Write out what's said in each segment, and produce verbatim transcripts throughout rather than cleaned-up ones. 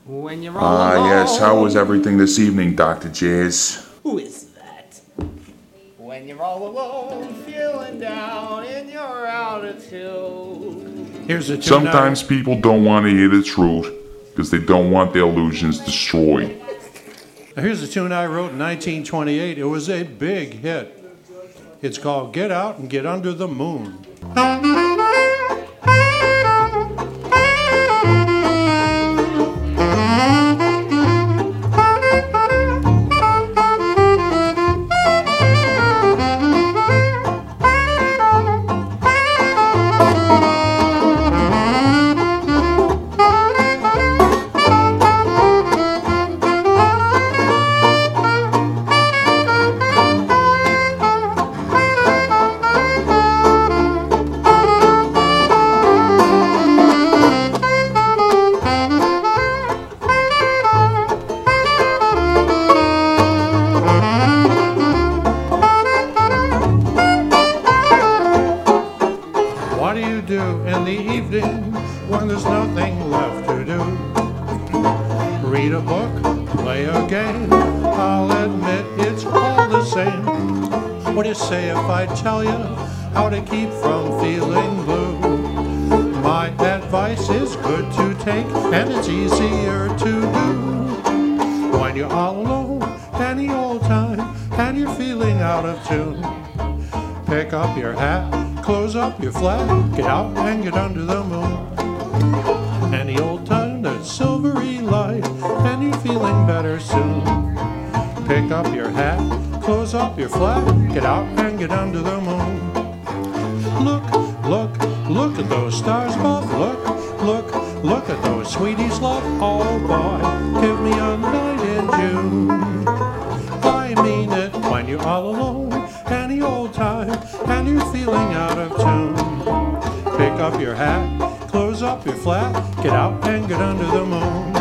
When you're all Ah, alone. yes. How was everything this evening, Doctor Jazz? Who is that? When you're all alone, feeling down in your altitude. Here's a tune Sometimes people don't want to hear the truth because they don't want their illusions destroyed. I, here's a tune I wrote in nineteen twenty-eight. It was a big hit. It's called Get Out and Get Under the Moon. What do you do in the evening when there's nothing left to do? Read a book, play a game, I'll admit it's all the same. What do you say if I tell you how to keep from feeling blue? My advice is good to take and it's easier to do. When you're all alone, any old time, and you're feeling out of tune, pick up your hat, close up your flat, get out and get under the moon. Any old time that's silvery light, and you're feeling better soon. Pick up your hat, close up your flat, get out and get under the moon. Look, look, look at those stars above. Look, look, look at those sweeties love. Oh boy, give me a night in June. I mean it when you're all alone, any old time, and you're feeling out of tune. Pick up your hat, close up your flat, get out and get under the moon.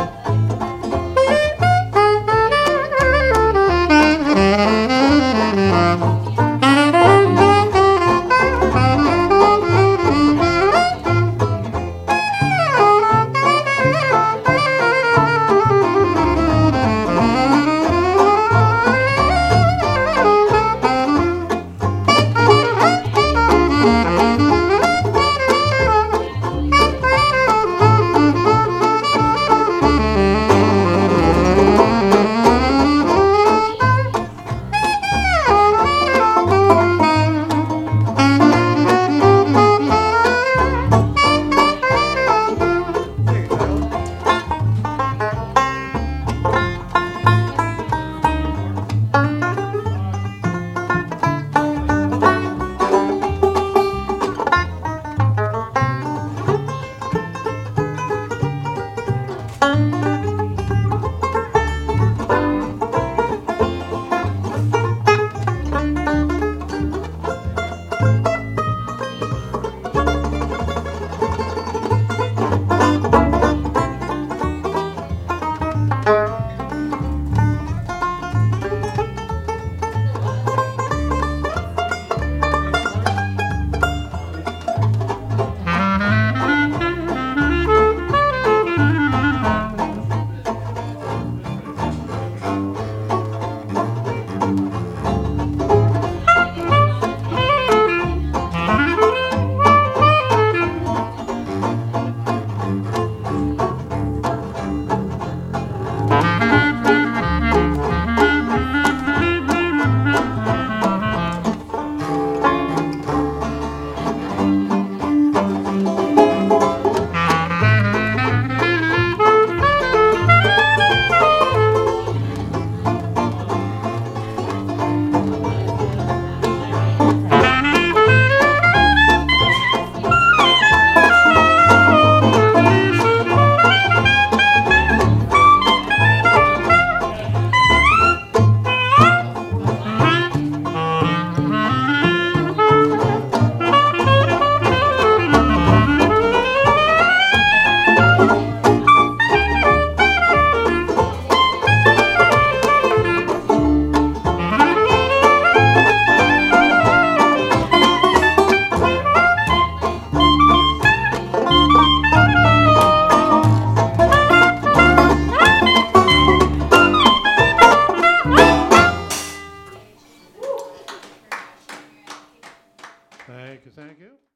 Thank you, thank you.